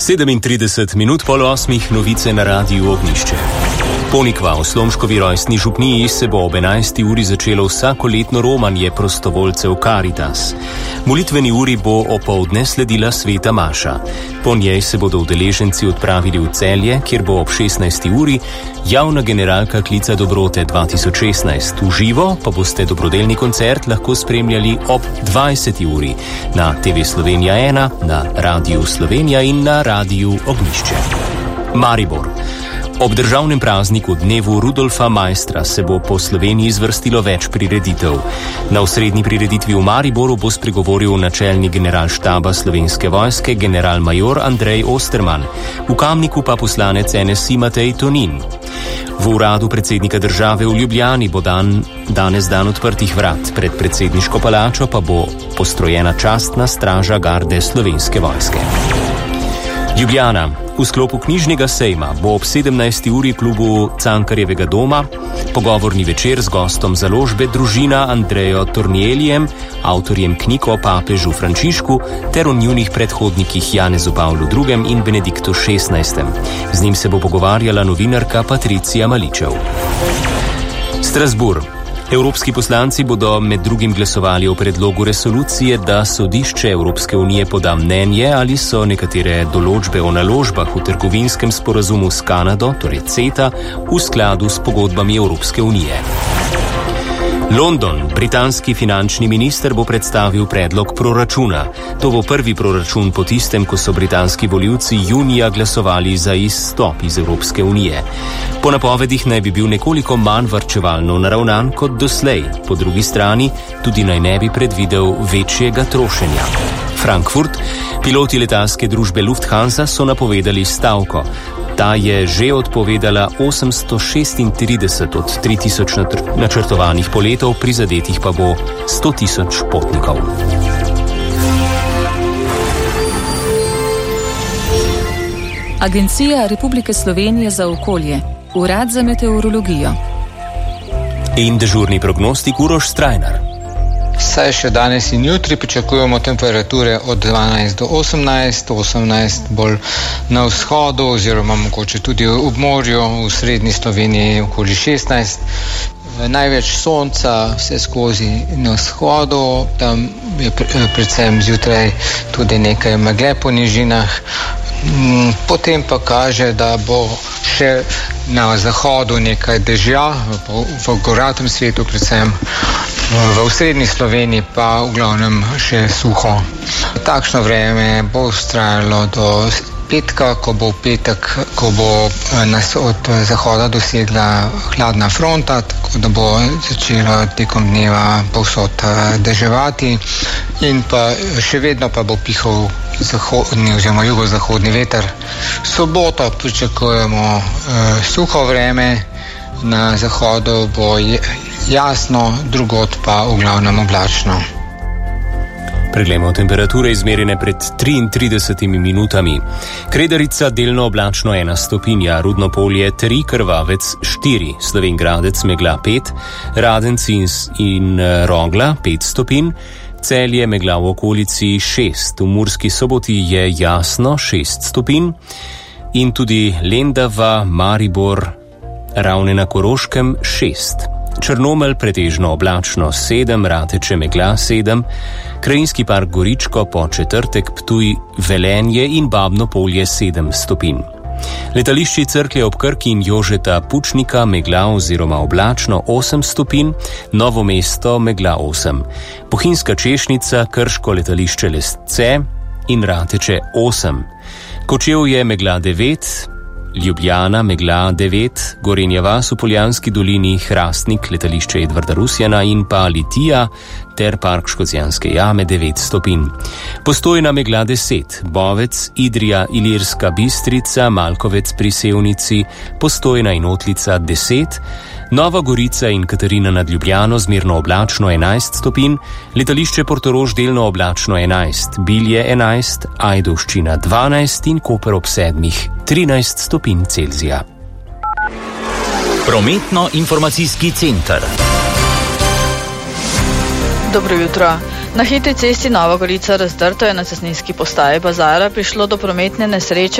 37 minut pol 8 novice na Radiu Ognjišče. Ponikva v Slomškovi rojstni župniji se bo ob 11. uri začelo vsakoletno romanje prostovoljcev Caritas. Molitveni uri bo opoldne sledila sveta maša. Po njej se bodo udeleženci odpravili v Celje, kjer bo ob 16. uri javna generalka klica dobrote 2016. V živo pa boste dobrodelni koncert lahko spremljali ob 20. uri na TV Slovenija 1, na Radiu Slovenija in na Radiu Ognjišče. Maribor. Ob državnem prazniku dnevu Rudolfa Maistra se bo po Sloveniji zvrstilo več prireditev. Na osrednji prireditvi v Mariboru bo spregovoril načelnik generalštaba Slovenske vojske generalmajor Andrej Osterman, v Kamniku pa poslanec NSI Matej Tonin. V uradu predsednika države v Ljubljani bo danes dan odprtih vrat, pred predsedniško palačo pa bo postrojena častna straža garde Slovenske vojske. Ljubljana. V sklopu knjižnega sejma bo ob 17. uri klubu Cankarjevega doma pogovorni večer z gostom založbe Družina Andrejo Tornielijem, avtorjem knjig o papežu Frančišku ter o njunih predhodnikih Janezu Pavlu II. In Benediktu XVI. Z njim se bo pogovarjala novinarka Patricija Maličev. Strasbourg. Evropski poslanci bodo med drugim glasovali o predlogu resolucije, da sodišče Evropske unije poda mnenje, ali so nekatere določbe o naložbah v trgovinskem sporazumu s Kanado, torej CETA, v skladu s pogodbami Evropske unije. London. Britanski finančni minister bo predstavil predlog proračuna. To bo prvi proračun po tistem, ko so britanski volivci junija glasovali za izstop iz Evropske unije. Po napovedih naj bi bil nekoliko manj varčevalno naravnan kot doslej. Po drugi strani tudi naj ne bi predvidel večjega trošenja. Frankfurt. Piloti letalske družbe Lufthansa so napovedali stavko. Ta je že odpovedala 836 od 3000 načrtovanih poletov, prizadetih pa bo 100 000 potnikov. Agencija Republike Slovenije za okolje, Urad za meteorologijo in dežurni prognostik Uroš Strajnar. Saj še danes in jutri pričakujemo temperature od 12 do 18 bolj na vzhodu oziroma mogoče tudi ob morju, v srednji Sloveniji okoli 16. Največ sonca vse skozi na vzhodu, tam je predvsem zjutraj tudi nekaj megle po nižinah. Potem pa kaže, da bo še na zahodu nekaj dežja, v goratem svetu predvsem, v srednji Sloveniji pa v glavnem še suho. Takšno vreme bo vztrajalo do petka, ko bo nas od zahoda dosegla hladna fronta, tako da bo začelo tekom dneva povsod deževati in pa še vedno pa bo pihal zahodni oziroma jugozahodni veter. Soboto pričakujemo suho vreme, na zahodu bo jasno, drugod pa v glavnem oblačno. Preglejmo temperature izmerjene pred 33 minutami. Kredarica delno oblačno 1 stopinja, Rudno Polje 3, Krvavec 4, Slovenj Gradec megla 5, Radenc in Rogla 5 stopinj, Celje megla v okolici 6, v Murski Soboti je jasno 6 stopinj in tudi Lendava, Maribor, Ravne na Koroškem 6. Črnomelj pretežno oblačno 7, Rateče megla 7, Krajinski park Goričko po četrtek, Ptuj, Velenje in Babno Polje 7 stopinj. Letališči Cerklje ob Krki in Jožeta Pučnika megla oziroma oblačno 8 stopinj, Novo mesto megla 8, Bohinjska Češnica, Krško letališče Lesce in Rateče 8, Kočevje megla 9, Ljubljana megla 9, Gorenja vas v Poljanski dolini, Hrastnik, letališče Edvarda Rusjana in pa Litija ter park Škocjanske jame 9 stopinj. Postojna megla 10, Bovec, Idrija, Ilirska Bistrica, Malkovec pri Sevnici, Postojna in Otlica 10, Nova Gorica in Katarina nad Ljubljano zmerno oblačno 11 stopinj, letališče Portorož delno oblačno 11, Bilje 11, Ajdovščina 12 in Koper ob 7 13 stopinj Celzija. Prometno-informacijski center. Dobro jutro. Na hitri cesti Nova Gorica Razdrto je na cestninski postaji Bazara prišlo do prometne nesreče